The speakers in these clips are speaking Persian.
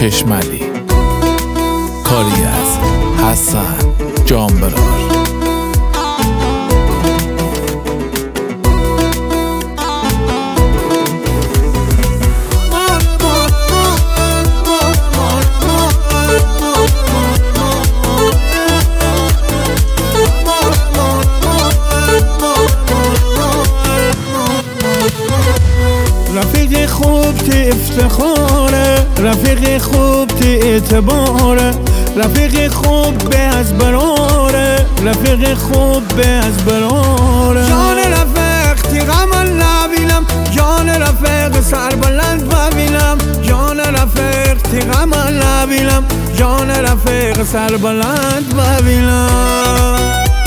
چشمعلی، کاری از حسن جانبرار. رفیق خوب تی افتخاره، رفیق خوب تی اعتباره، رفیق خوب به از براره، رفیق خوب به از براره. جان رفیق تی غم نبینم، جان رفیق سر بلند ببینم، جان رفیق تی غم نبینم، جان رفیق سر بلند ببینم.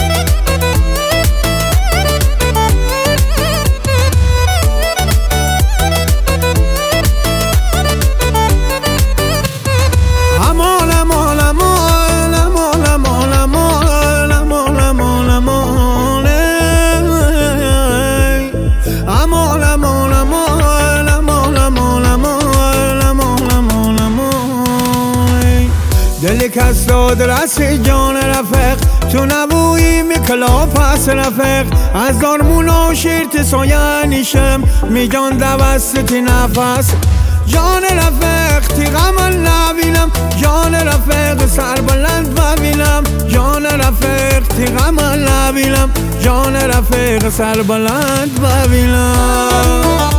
دلی کس داد رسی جان رفیق، تو نبویی میکلا پس رفیق. از دارمون و شیرت سایانیشم میجان دوستی نفس. جان رفیق تی غم نبینم، جان رفیق سر بلند ببینم، جان رفیق تی غم نبینم، جان رفیق سر بلند ببینم.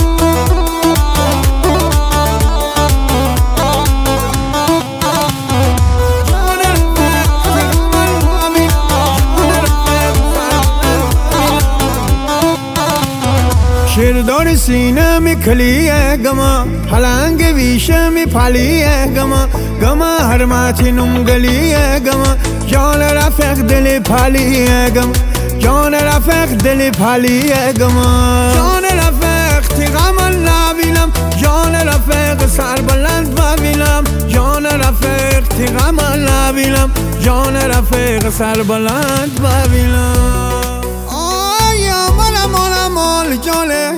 شیردار سینه می کلیه گما، پلنگ ویشه می پلیه گما حرمتی نمگلیه گما. جان رفیق دل پلیه گما، جان رفیق دل پلیه گما. جان رفیق تی غم نبینم، جان رفیق سر بلند ببینم، جان رفیق تی غم نبینم، جان رفیق سر بلند ببینم. جانه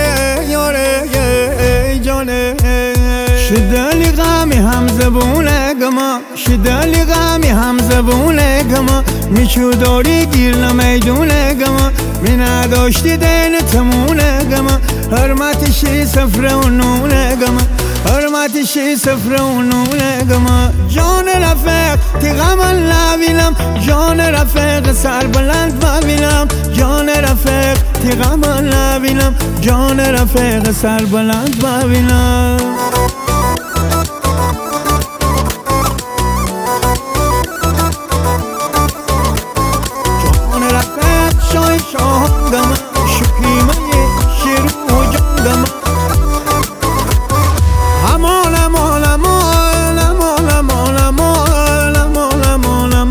جانه شدلی غمی هم زبونه گما، شدلی غمی هم زبونه گما. میچو داری گیر نمیدونه گما، می نداشتی دین تمونه گما. حرمتشی صفر و نونه گما، حرمتشی صفر و نونه گما. جان رفیق تی غم نبینم، جان رفیق سر بلند ببینم، جان رفیق تی غم نبینم، جان رفیق سر بلند ببینم. جان رفیق شای شاهنگم، شکیمه شیر و جانگم. امان امان امان امان امان امان امان امان امان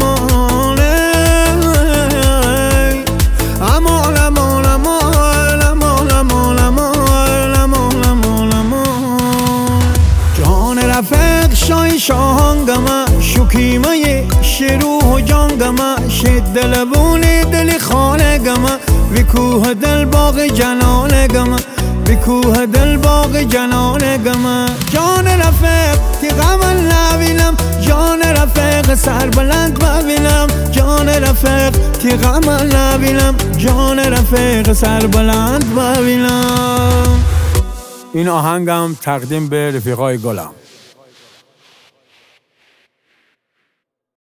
امان امان امان امان امان امان امان امان. جان رفیق شای شاهنگم، شکیمه شروع جانگم. شد دلبونی دلی خانگم، بکوه دل باغ جنانگم، بکوه دل باغ جنانگم. جان رفیق تی غم نبینم، جان رفیق سر بلند ببینم، جان رفیق تی غم نبینم، جان رفیق سر بلند ببینم. این آهنگم تقدیم به رفیقای گلم.